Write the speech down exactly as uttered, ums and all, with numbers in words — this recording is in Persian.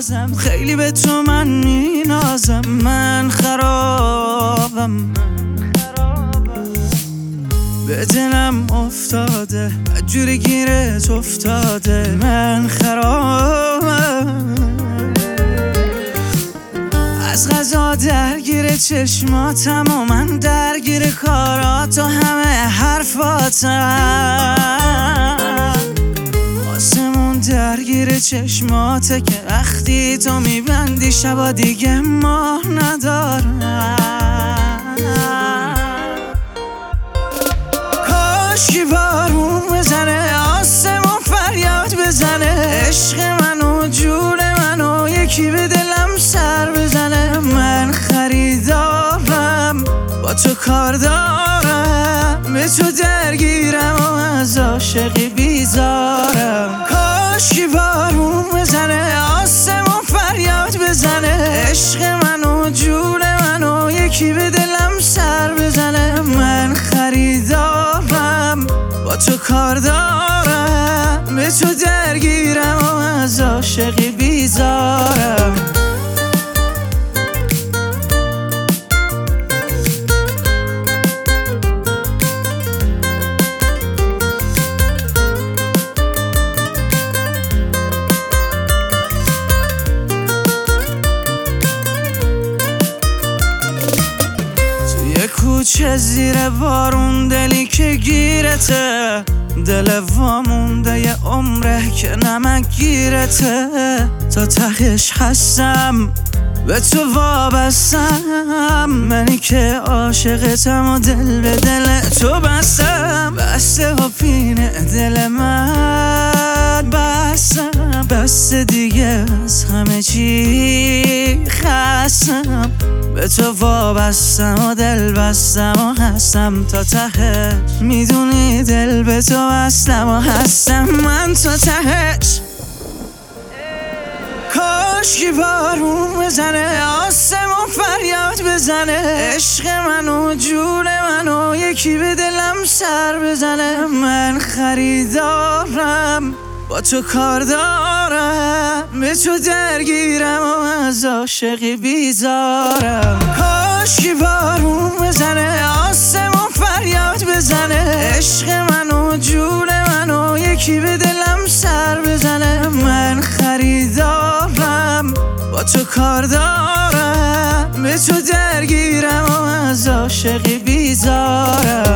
بازم خیلی به تو من مینازم. من خرابم، به دلم افتاده جوری گیرت افتاده. من خرابم، از غذا درگیر چشماتم و من درگیر کارات و همه حرفاتم. آسمون درگیر چشماته که وقتی تو میبندی شبا دیگه ماه ندارم. کاشکی بارون بزنه، آسمون فریاد بزنه، عشق منو جون منو یکی به دلم سر بزنه. من خریدارم، با تو کار دارم، به تو درگیرم و از عاشقی بیزارم. کاشکی بارون بزنه، آسمون فریاد بزنه، عشق منو جون منو یکی به دلم سر بزنه. من خریدارم، با تو کار دارم، به تو درگیرم و از عاشقی بیزارم. کوچه زیر بارون دلی که گیرته، دل وامونده یه عمره که نمک گیرته. تا تهش هستم، به تو وابستم، منی که عاشقتم و دل به دل تو بستم. بسته و پینه دل من بستم، بسته دیگه از همه چی خستم. به تو وابستم و دل بستم و هستم تا تهش، میدونی دل به تو بستم و هستم من تا تهش. کاشکی بارون بزنه، آسمون فریاد بزنه، عشق منو جون منو یکی به دلم سر بزنه. من خریدارم، با تو کار دارم، به تو درگیرم و از عاشقی بیزارم. کاشکی بارون بزنه، آسمون فریاد بزنه، عشق منو جون منو یکی به دلم سر بزنه. من خریدارم، با تو کار دارم، به تو درگیرم و از عاشقی بیزارم.